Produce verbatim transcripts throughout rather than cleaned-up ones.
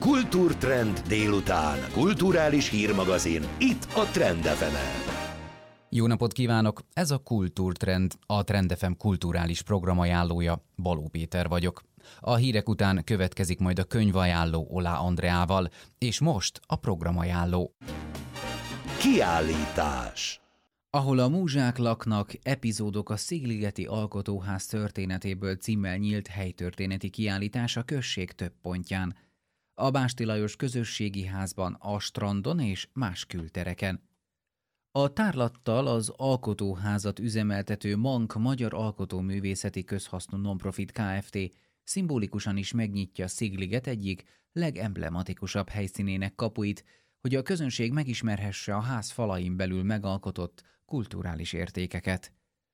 Kultúrtrend délután. Kulturális hírmagazin. Itt a Trend ef emen. Jó napot kívánok! Ez a Kultúrtrend, a Trend ef em kulturális programajánlója. Baló Péter vagyok. A hírek után következik majd a könyvajánló Olá Andreával, és most a programajánló. Kiállítás. Ahol a múzsák laknak, epizódok a Szigligeti Alkotóház történetéből címmel nyílt helytörténeti kiállítás a község több pontján. A Básti Lajos Közösségi Házban, a Strandon és más kültereken. A tárlattal az Alkotóházat üzemeltető MANK Magyar Alkotóművészeti Közhasznú Nonprofit Kft. Szimbolikusan is megnyitja Szigliget egyik legemblematikusabb helyszínének kapuit, hogy a közönség megismerhesse a ház falain belül megalkotott kulturális értékeket.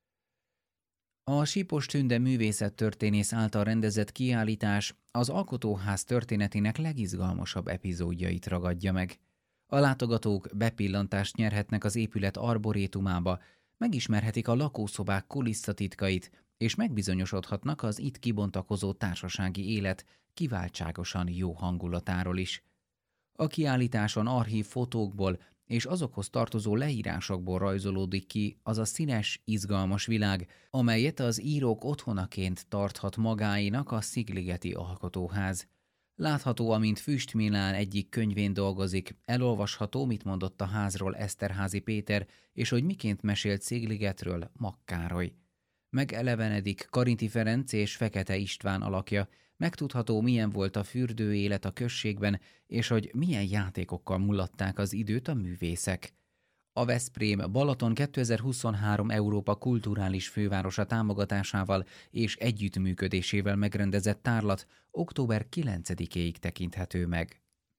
A Sípos Tünde művészettörténész által rendezett kiállítás az Alkotóház történetének legizgalmasabb epizódjait ragadja meg. A látogatók bepillantást nyerhetnek az épület arborétumába, megismerhetik a lakószobák kulisszatitkait, és megbizonyosodhatnak az itt kibontakozó társasági élet kiváltságosan jó hangulatáról is. A kiállításon archív fotókból és azokhoz tartozó leírásokból rajzolódik ki az a színes, izgalmas világ, amelyet az írók otthonaként tarthat magáénak a Szigligeti Alkotóház. Látható, amint Füst Milán egyik könyvén dolgozik, elolvasható, mit mondott a házról Eszterházy Péter, és hogy miként mesélt Szigligetről Makk Károly. Megelevenedik Karinti Ferenc és Fekete István alakja, megtudható, milyen volt a fürdő élet a községben, és hogy milyen játékokkal mulatták az időt a művészek. A Veszprém Balaton kétezer-huszonhárom Európa kulturális fővárosa támogatásával és együttműködésével megrendezett tárlat október kilencedikéig tekinthető meg.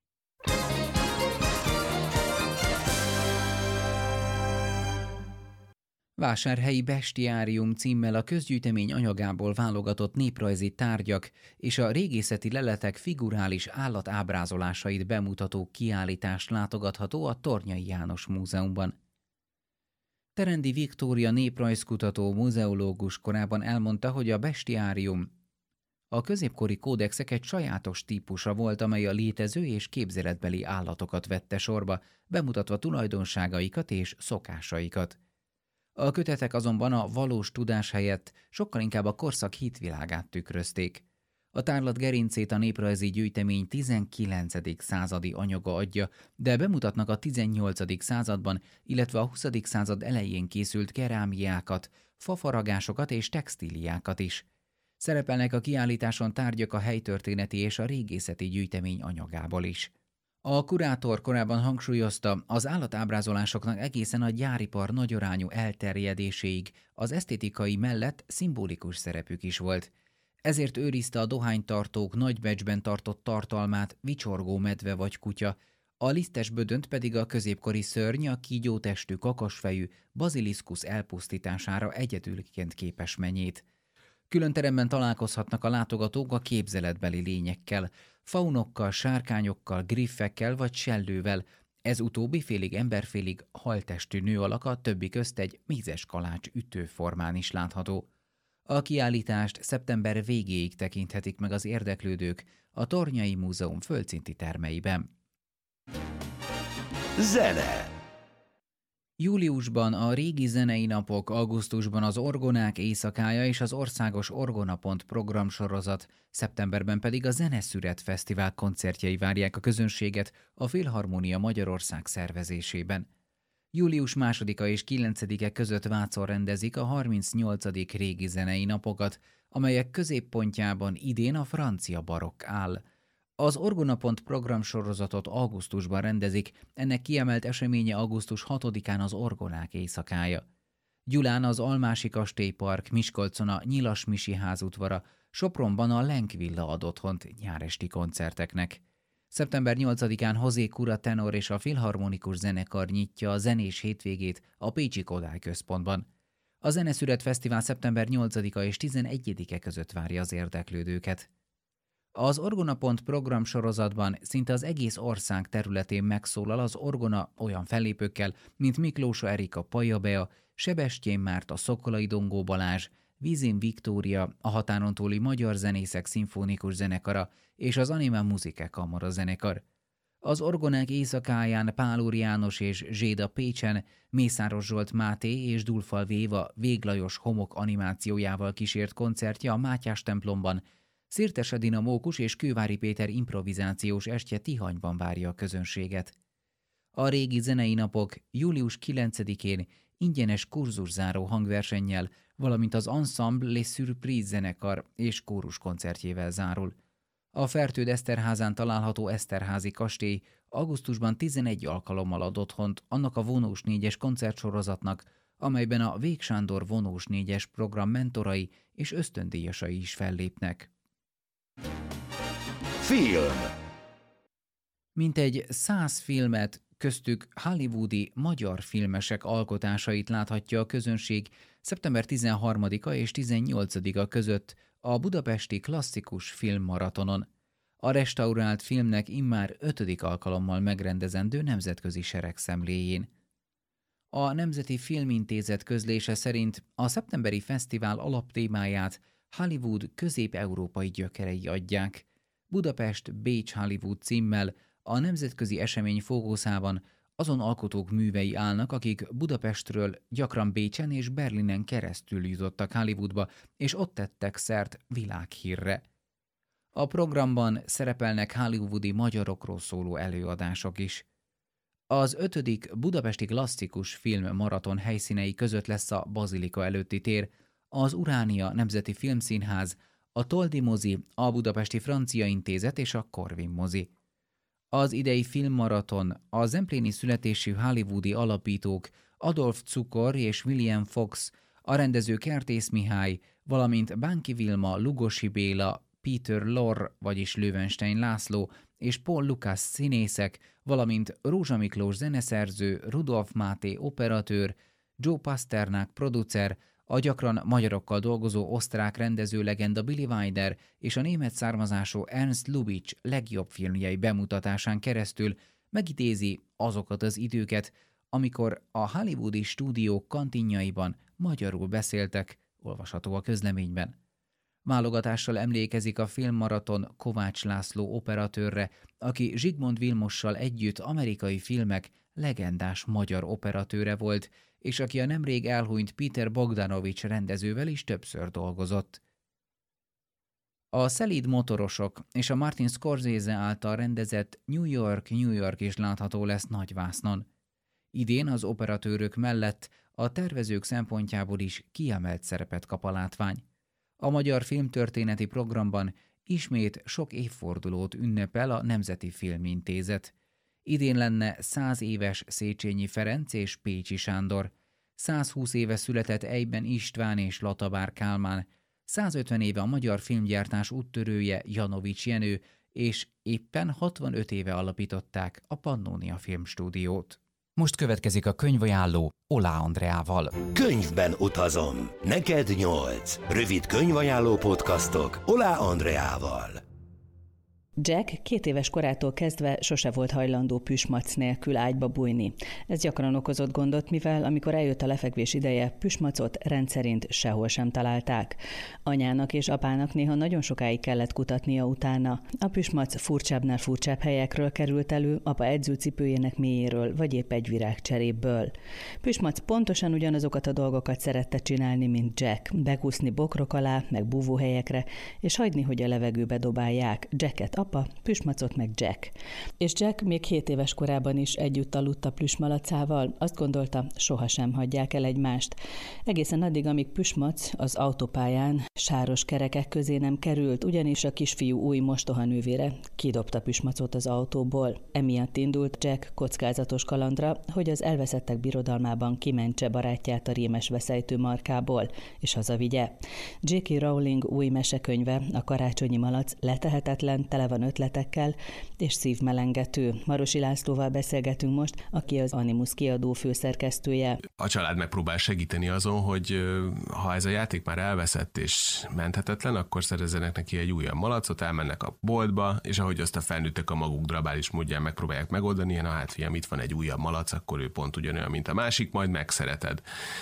Vásárhelyi Bestiárium címmel a közgyűjtemény anyagából válogatott néprajzi tárgyak és a régészeti leletek figurális állatábrázolásait bemutató kiállítás látogatható a Tornyai János Múzeumban. Terendi Viktória néprajzkutató muzeológus korábban elmondta, hogy a bestiárium a középkori kódexek egy sajátos típusa volt, amely a létező és képzeletbeli állatokat vette sorba, bemutatva tulajdonságaikat és szokásaikat. A kötetek azonban a valós tudás helyett sokkal inkább a korszak hitvilágát tükrözték. A tárlat gerincét a néprajzi gyűjtemény tizenkilencedik századi anyaga adja, de bemutatnak a tizennyolcadik században, illetve a huszadik század elején készült kerámiákat, fafaragásokat és textíliákat is. Szerepelnek a kiállításon tárgyak a helytörténeti és a régészeti gyűjtemény anyagából is. A kurátor korábban hangsúlyozta, az állatábrázolásoknak egészen a gyáripar nagyarányú elterjedéséig az esztétikai mellett szimbolikus szerepük is volt. Ezért őrizte a dohánytartók nagybecsben tartott tartalmát vicsorgó medve vagy kutya, a lisztes bödönt pedig a középkori szörny, a kígyótestű kakasfejű baziliszkusz elpusztítására egyedülként képes menyét. Külön teremben találkozhatnak a látogatók a képzeletbeli lényekkel, faunokkal, sárkányokkal, griffekkel vagy sellővel, ez utóbbi félig emberfélig haltestű nő alaka többi közt egy mézes kalács ütőformán is látható. A kiállítást szeptember végéig tekinthetik meg az érdeklődők a Tornyai Múzeum földszinti termeiben. Zene. Júliusban a Régi Zenei Napok, augusztusban az Orgonák éjszakája és az Országos Orgonapont programsorozat, szeptemberben pedig a Zeneszüret Fesztivál koncertjei várják a közönséget a Filharmónia Magyarország szervezésében. Július másodika és kilencedike között Vácon rendezik a harmincnyolcadik Régi Zenei Napokat, amelyek középpontjában idén a francia barokk áll. Az Orgonapont programsorozatot augusztusban rendezik, ennek kiemelt eseménye augusztus hatodikán az Orgonák éjszakája. Gyulán az Almási Kastélypark, Miskolcon a Nyilas Misi ház udvara, Sopronban a Lenk Villa ad otthont nyáresti koncerteknek. szeptember nyolcadikán Hozé Kura tenor és a Filharmonikus Zenekar nyitja a zenés hétvégét a Pécsi Kodály Központban. A Zeneszüret Fesztivál szeptember nyolcadika és tizenegyedike között várja az érdeklődőket. Az Orgonapont programsorozatban szinte az egész ország területén megszólal az orgona olyan fellépőkkel, mint Miklósa Erika Paja Bea, Sebestyén Márta Szokolai Dongó Balázs, Vizin Viktória, a határon túli Magyar Zenészek Szimfonikus Zenekara és az Anima Musike Kamara Zenekar. Az orgonák éjszakáján Pál Úr János és Zséda Pécsen, Mészáros Zsolt Máté és Dulfalvi Éva Véglajos homok animációjával kísért koncertje a Mátyás templomban, Szirtes Edina Mókus és Kővári Péter improvizációs estje Tihanyban várja a közönséget. A régi zenei napok július kilencedikén ingyenes kurzuszáró hangversennyel, valamint az Ensemble Les Surprises zenekar és kórus koncertjével zárul. A Fertőd Eszterházán található Eszterházi kastély augusztusban tizenegy alkalommal ad otthont annak a vonós négyes koncertsorozatnak, amelyben a Vég Sándor vonós négyes program mentorai és ösztöndíjasai is fellépnek. Film. Mintegy száz filmet, köztük hollywoodi magyar filmesek alkotásait láthatja a közönség szeptember tizenharmadika és tizennyolcadika között a budapesti klasszikus filmmaratonon, a restaurált filmnek immár ötödik alkalommal megrendezendő nemzetközi seregszemléjén. A Nemzeti Filmintézet közlése szerint a szeptemberi fesztivál alaptémáját Hollywood közép-európai gyökerei adják. Budapest Bécs Hollywood címmel a nemzetközi esemény fókuszában azon alkotók művei állnak, akik Budapestről gyakran Bécsen és Berlinen keresztül jutottak Hollywoodba, és ott tettek szert világhírre. A programban szerepelnek hollywoodi magyarokról szóló előadások is. Az ötödik budapesti klasszikus film maraton helyszínei között lesz a Bazilika előtti tér, az Uránia Nemzeti Filmszínház, a Toldi mozi, a Budapesti Francia Intézet és a Corvin mozi. Az idei filmmaraton a zempléni születésű hollywoodi alapítók Adolf Cukor és William Fox, a rendező Kertész Mihály, valamint Bánki Vilma, Lugosi Béla, Peter Lorre, vagyis Löwenstein László és Paul Lucas színészek, valamint Rózsa Miklós zeneszerző, Rudolf Máté operatőr, Joe Pasternák producer, a gyakran magyarokkal dolgozó osztrák rendező legenda Billy Wilder és a német származású Ernst Lubitsch legjobb filmjei bemutatásán keresztül megidézi azokat az időket, amikor a hollywoodi stúdiók kantinjaiban magyarul beszéltek, olvasható a közleményben. Válogatással emlékezik a filmmaraton Kovács László operatőrre, aki Zsigmond Vilmossal együtt amerikai filmek legendás magyar operatőre volt, és aki a nemrég elhunyt Peter Bogdanovich rendezővel is többször dolgozott. A Szelíd motorosok és a Martin Scorsese által rendezett New York, New York is látható lesz nagyvásznon. Idén az operatőrök mellett a tervezők szempontjából is kiemelt szerepet kap a látvány. A Magyar Filmtörténeti Programban ismét sok évfordulót ünnepel a Nemzeti Filmintézet. Idén lenne száz éves Széchenyi Ferenc és Pécsi Sándor, százhúsz éve született Eyben István és Latabár Kálmán, százötven éve a magyar filmgyártás úttörője Janovics Jenő, és éppen hatvanöt éve alapították a Pannónia Filmstúdiót. Most következik a könyvajánló Oláh Andreával. Könyvben utazom. Neked nyolc. Rövid könyvajánló podcastok Oláh Andreával. Jack két éves korától kezdve sose volt hajlandó püsmac nélkül ágyba bújni. Ez gyakran okozott gondot, mivel amikor eljött a lefekvés ideje, püsmacot rendszerint sehol sem találták. Anyának és apának néha nagyon sokáig kellett kutatnia utána. A püsmac furcsábbnál furcsább helyekről került elő, apa edzőcipőjének mélyéről, vagy épp egy virágcserépből. Püsmac pontosan ugyanazokat a dolgokat szerette csinálni, mint Jack. Bekúszni bokrok alá, meg búvóhelyekre, és hagyni, hogy a levegőbe dobálják. Jacket apa, püsmacot meg Jack. És Jack még hét éves korában is együtt aludt a plüsmalacával, azt gondolta, sohasem hagyják el egymást. Egészen addig, amíg Püsmac az autópályán sáros kerekek közé nem került, ugyanis a kisfiú új mostohanővére kidobta Püsmacot az autóból. Emiatt indult Jack kockázatos kalandra, hogy az elveszettek birodalmában kimentse barátját a rémes veszejtő markából, és hazavigye. dzsé ká. Rowling új mesekönyve, a Karácsonyi Malac letehetetlen, tele van ötletekkel és szívmelengető. Marosi Lászlóval beszélgetünk most, aki az Animus kiadó főszerkesztője. A család megpróbál segíteni azon, hogy ha ez a játék már elveszett és menthetetlen, akkor szerezzenek neki egy újabb malacot, elmennek a boltba, és ahogy azt a felnőttek a maguk drabális módján megpróbálják megoldani, ilyen, hát fiam, itt van egy újabb malac, akkor ő pont ugyanolyan, mint a másik, majd megszereted.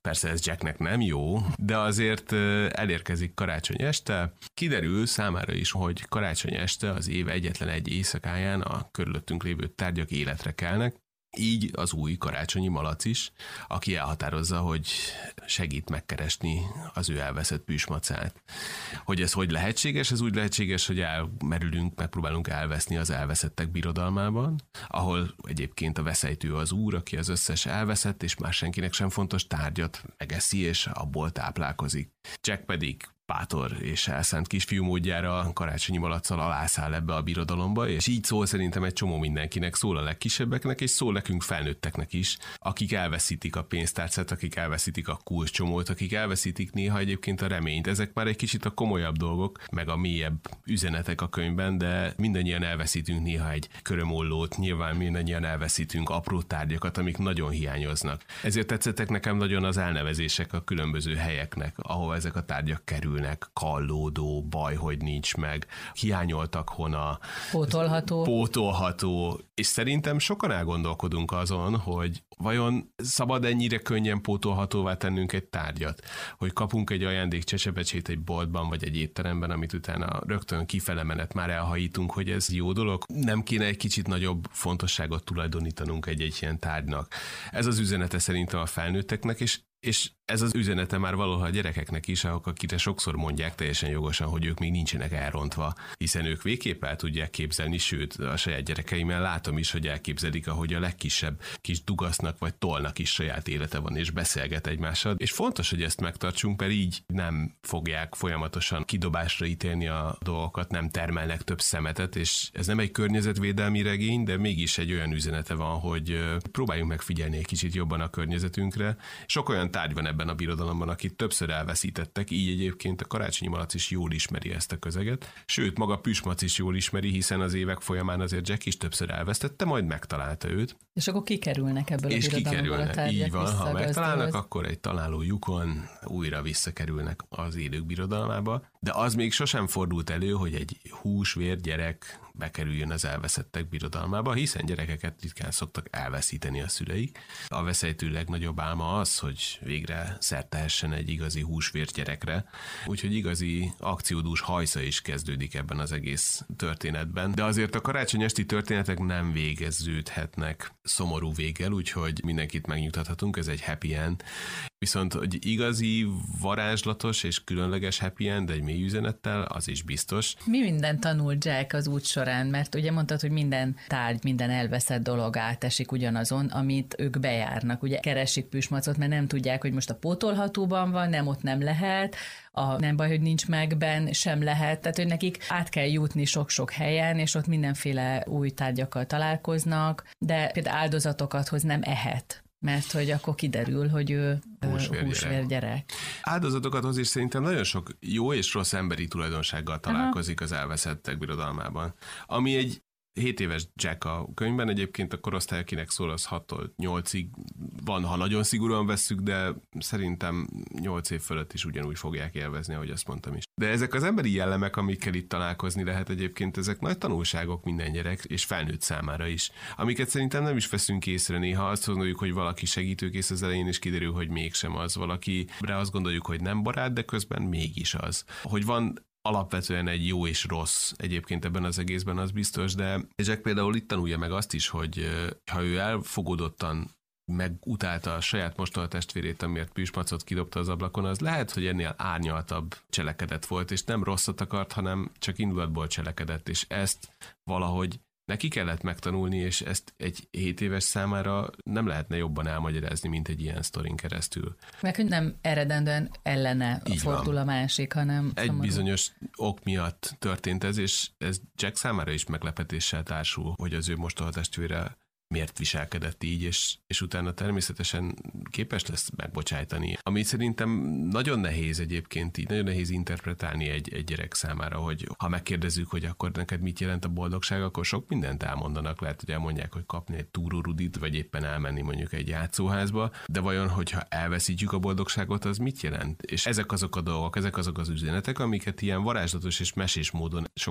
Persze ez Jacknek nem jó, de azért elérkezik karácsony este. Kiderül számára is, hogy karácsony este az év egyetlen egy éjszakáján a körülöttünk lévő tárgyak életre kelnek. Így az új karácsonyi malac is, aki elhatározza, hogy segít megkeresni az ő elveszett püsmacát. Hogy ez hogy lehetséges? Ez úgy lehetséges, hogy elmerülünk, megpróbálunk elveszni az elveszettek birodalmában, ahol egyébként a veszejtő az úr, aki az összes elveszett és már senkinek sem fontos tárgyat megeszi és abból táplálkozik. Jack pedig bátor és elszánt kisfiú módjára karácsonyi malaccal alászáll ebbe a birodalomba, és így szól szerintem egy csomó mindenkinek, szól a legkisebbeknek, és szól nekünk felnőtteknek is, akik elveszítik a pénztárcát, akik elveszítik a kulcscsomót, akik elveszítik néha egyébként a reményt. Ezek már egy kicsit a komolyabb dolgok, meg a mélyebb üzenetek a könyvben, de mindannyian elveszítünk néha egy körömollót, nyilván mindannyian elveszítünk apró tárgyakat, amik nagyon hiányoznak. Ezért tetszettek nekem nagyon az elnevezések a különböző helyeknek, ahol ezek a tárgyak kerülnek. Kallódó, baj, hogy nincs meg, hiányoltak hona, pótolható. pótolható, és szerintem sokan elgondolkodunk azon, hogy vajon szabad ennyire könnyen pótolhatóvá tennünk egy tárgyat, hogy kapunk egy ajándék csecsebecsét egy boltban, vagy egy étteremben, amit utána rögtön kifele menet már elhajítunk, hogy ez jó dolog. Nem kéne egy kicsit nagyobb fontosságot tulajdonítanunk egy-egy ilyen tárgynak. Ez az üzenete szerintem a felnőtteknek, és És ez az üzenete már valahol a gyerekeknek is, akikre sokszor mondják teljesen jogosan, hogy ők még nincsenek elrontva, hiszen ők végképp el tudják képzelni, sőt, a saját gyerekeimmel látom is, hogy elképzelik, ahogy a legkisebb kis dugasznak vagy tollnak is saját élete van, és beszélget egymással. És fontos, hogy ezt megtartsunk, mert így nem fogják folyamatosan kidobásra ítélni a dolgokat, nem termelnek több szemetet, és ez nem egy környezetvédelmi regény, de mégis egy olyan üzenete van, hogy próbáljunk megfigyelni egy kicsit jobban a környezetünkre. Sok olyan tárgy van ebben a birodalomban, akit többször elveszítettek, így egyébként a karácsonyi malac is jól ismeri ezt a közeget. Sőt, maga Püsmac is jól ismeri, hiszen az évek folyamán azért Jack is többször elvesztette, majd megtalálta őt. És akkor kikerülnek ebből és a birodalomból a tárgyak. Így van, ha megtalálnak, akkor egy találó lyukon újra visszakerülnek az élők birodalmába. De az még sosem fordult elő, hogy egy húsvér gyerek bekerüljön az elveszettek birodalmába, hiszen gyerekeket ritkán szoktak elveszíteni a szüleik. A veszejtő legnagyobb álma az, hogy végre szert tehessen egy igazi húsvér gyerekre, úgyhogy igazi akciódús hajsza is kezdődik ebben az egész történetben. De azért a karácsony esti történetek nem végeződhetnek szomorú véggel, úgyhogy mindenkit megnyugtathatunk, ez egy happy end. Viszont, hogy igazi, varázslatos és különleges happy end egy mély üzenettel, az is biztos. Mi minden tanul Jack az út során? Mert ugye mondtad, hogy minden tárgy, minden elveszett dolog átesik ugyanazon, amit ők bejárnak. Ugye keresik Püsmacot, mert nem tudják, hogy most a pótolhatóban van, nem, ott nem lehet, a nem baj, hogy nincs megben, sem lehet. Tehát, hogy nekik át kell jutni sok-sok helyen, és ott mindenféle új tárgyakkal találkoznak, de például áldozatokat hoz nem ehet, mert hogy akkor kiderül, hogy ő húsvér gyerek. Áldozatokat hoz is szerintem nagyon sok jó és rossz emberi tulajdonsággal találkozik Aha. az elveszettek birodalmában. Ami egy hét éves Jack a könyvben, egyébként a korosztály, akinek szól, az hattól nyolcig van, ha nagyon szigorúan vesszük, de szerintem nyolc év fölött is ugyanúgy fogják élvezni, ahogy azt mondtam is. De ezek az emberi jellemek, amikkel itt találkozni lehet egyébként, ezek nagy tanulságok minden gyerek és felnőtt számára is, amiket szerintem nem is veszünk észre néha. Azt gondoljuk, hogy valaki segítőkész az elején, és kiderül, hogy mégsem az. Valakire azt gondoljuk, hogy nem barát, de közben mégis az. Hogy van alapvetően egy jó és rossz egyébként ebben az egészben, az biztos, de Jack például itt tanulja meg azt is, hogy ha ő elfogadottan megutálta a saját mostohatestvérét, amiért Püsmacot kidobta az ablakon, az lehet, hogy ennél árnyaltabb cselekedet volt, és nem rosszat akart, hanem csak indulatból cselekedett, és ezt valahogy neki kellett megtanulni, és ezt egy hét éves számára nem lehetne jobban elmagyarázni, mint egy ilyen sztorin keresztül. Meg hogy nem eredendően ellene Így fordul van. A másik, hanem egy szomorú. Bizonyos ok miatt történt ez, és ez Jack számára is meglepetéssel társul, hogy az ő mostohatestvére miért viselkedett így, és, és utána természetesen képes lesz megbocsájtani. Ami szerintem nagyon nehéz egyébként így, nagyon nehéz interpretálni egy, egy gyerek számára, hogy ha megkérdezzük, hogy akkor neked mit jelent a boldogság, akkor sok mindent elmondanak. Lehet, hogy elmondják, hogy kapni egy túrórudit, vagy éppen elmenni mondjuk egy játszóházba, de vajon, hogyha elveszítjük a boldogságot, az mit jelent? És ezek azok a dolgok, ezek azok az üzenetek, amiket ilyen varázslatos és mesés módon sokak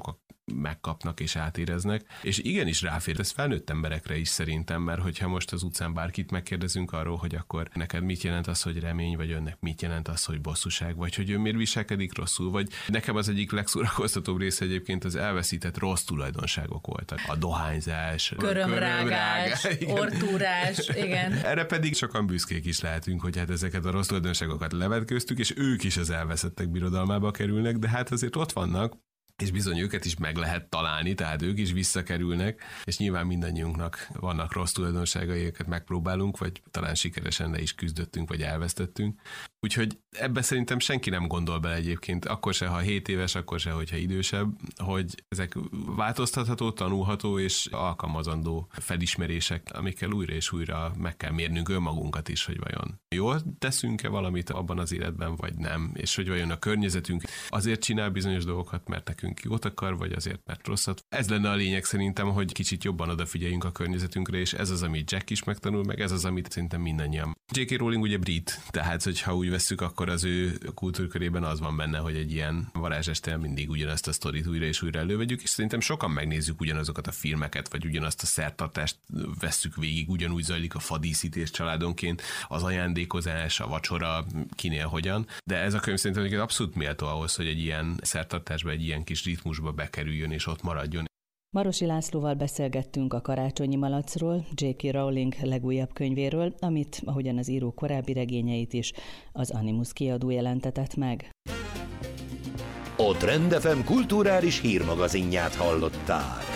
megkapnak és átéreznek. És igenis ráfér, ez felnőtt emberekre is szerintem, mert hogyha most az utcán bárkit megkérdezünk arról, hogy akkor neked mit jelent az, hogy remény, vagy önnek mit jelent az, hogy bosszúság, vagy hogy ő miért viselkedik rosszul, vagy nekem az egyik legszórakoztatóbb része egyébként az elveszített rossz tulajdonságok voltak. A dohányzás, körömrágás, körömrágás ortúrás, igen. Erre pedig sokan büszkék is lehetünk, hogy hát ezeket a rossz tulajdonságokat levetköztük, és ők is az elveszettek birodalmába kerülnek, de hát azért ott vannak, és bizony őket is meg lehet találni, tehát ők is visszakerülnek, és nyilván mindannyiunknak vannak rossz tulajdonságai, őket megpróbálunk, vagy talán sikeresen le is küzdöttünk, vagy elvesztettünk. Úgyhogy ebbe szerintem senki nem gondol bele egyébként, akkor se, ha hét éves, akkor se, hogyha idősebb, hogy ezek változtatható, tanulható és alkalmazandó felismerések, amikkel újra és újra meg kell mérnünk önmagunkat is, hogy vajon jól teszünk-e valamit abban az életben, vagy nem, és hogy vajon a környezetünk azért csinál bizonyos dolgokat, mert nekünk jót akar, vagy azért, mert rosszat. Ez lenne a lényeg szerintem, hogy kicsit jobban odafigyeljünk a környezetünkre, és ez az, amit Jack is megtanul, meg ez az, amit szerintem mindannyian. jé ká. Rowling ugye brit, tehát hogyha úgy vesszük, akkor az ő kultúrkörében az van benne, hogy egy ilyen varázsestél mindig ugyanazt a sztorit újra és újra elővegyük, és szerintem sokan megnézzük ugyanazokat a filmeket, vagy ugyanazt a szertartást vesszük végig, ugyanúgy zajlik a fadíszítés családonként, az ajándékozás, a vacsora, kinél hogyan, de ez a könyv szerintem abszolút méltó ahhoz, hogy egy ilyen szertartásba, egy ilyen kis ritmusba bekerüljön és ott maradjon. Marosi Lászlóval beszélgettünk a Karácsonyi Malacról, jé ká. Rowling legújabb könyvéről, amit, ahogyan az író korábbi regényeit is, az Animus kiadó jelentetett meg. A Trend ef em kulturális hírmagazinját hallották.